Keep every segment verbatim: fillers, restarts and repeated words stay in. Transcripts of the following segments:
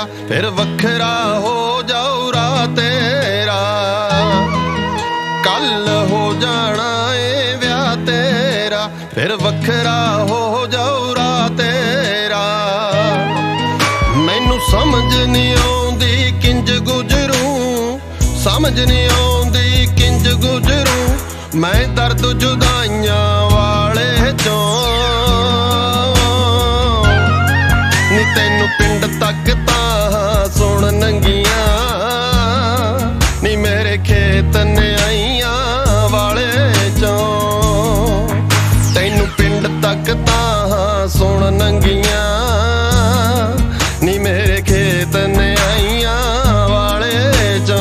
फिर वखरा हो जाऊ रात तेरा। कल हो जाना ए ब्याह तेरा, फिर वखरा हो जाऊ रात तेरा। मैनू समझ नहीं आउंदी किंज गुजरूं, समझ नहीं आउंदी किंज गुजरूं मैं दर्द जुदाइयां वाले चों। नी तैनू पिंड तक तां सुन नंगियां, नी मेरे खेत न्याइयां वाले चों। तैनू पिंड तक तां सुन नंगियां, नी मेरे खेत न्याइयां वाले चों।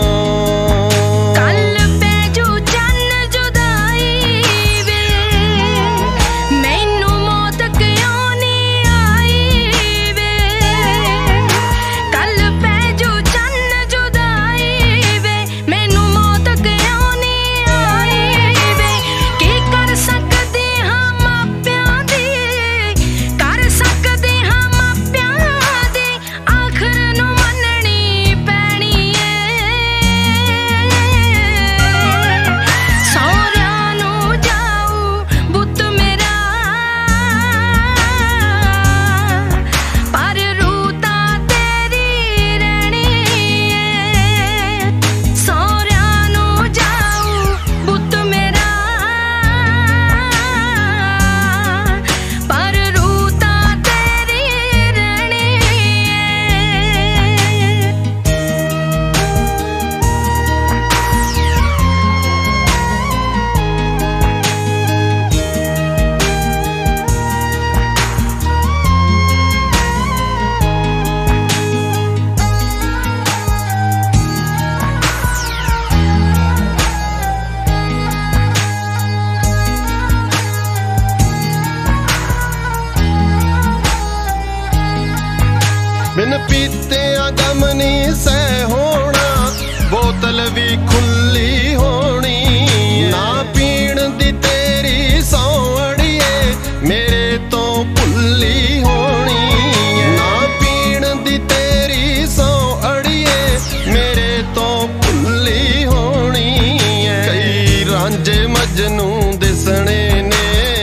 बिन पीतिया गम नहीं सह होना, बोतल भी खुली होनी। ना पीण दी तेरी सौ अड़िए मेरे तो भुल्ली होनी। ना पीण दी तेरी सौ अड़िए मेरे तो भुल्ली होनी। कई रांझे मजनू दिसने ने,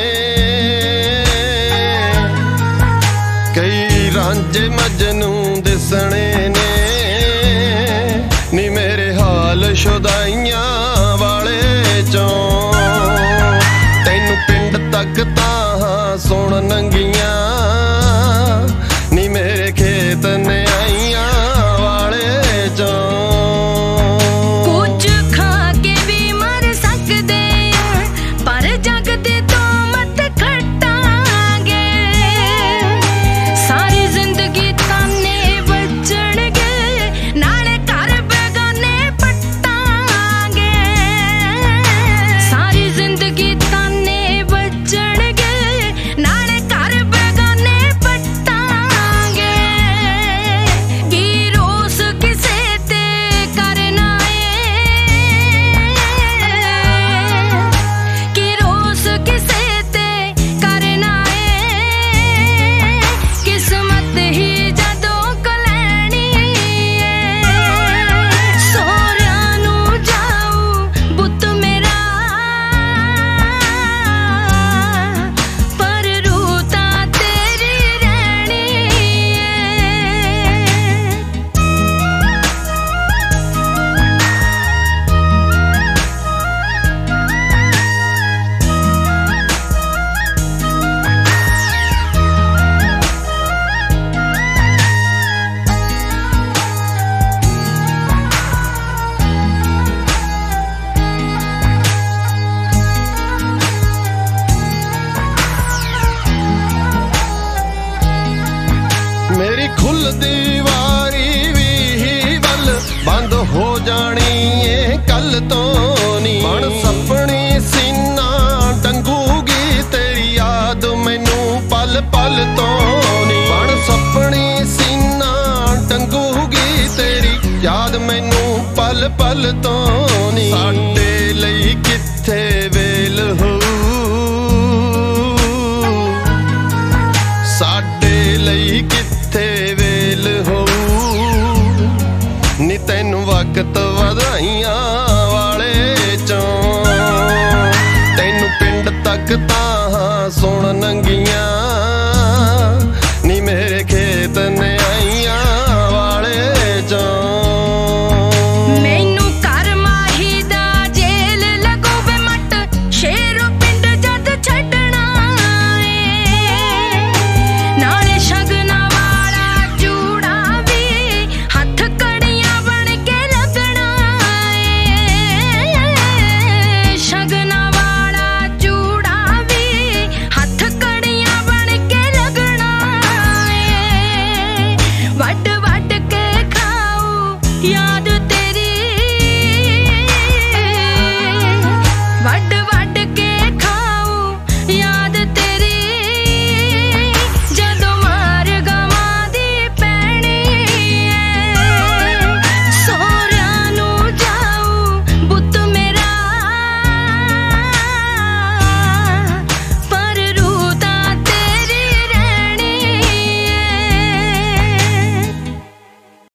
कई रांझे मजनू दिसने ने, नी मेरे हाल शुदाइयां वाले चों। तैनू पिंड तक तां सुन नंगियां, नी मेरे खेत न्याइयां वाले चों। मेरी खुल दीवारी भी ही वल बंद हो जानी है कल तो नी। बन सपनी सीना टंगूगी तेरी याद मैनू पल पल तो नी। बन सपनी सीना टंगूगी तेरी याद मैनू पल पल तो नी। साडे लई किथे वेल हो, साडे लई किथे वेल हो। ਵਧਾਈਆਂ।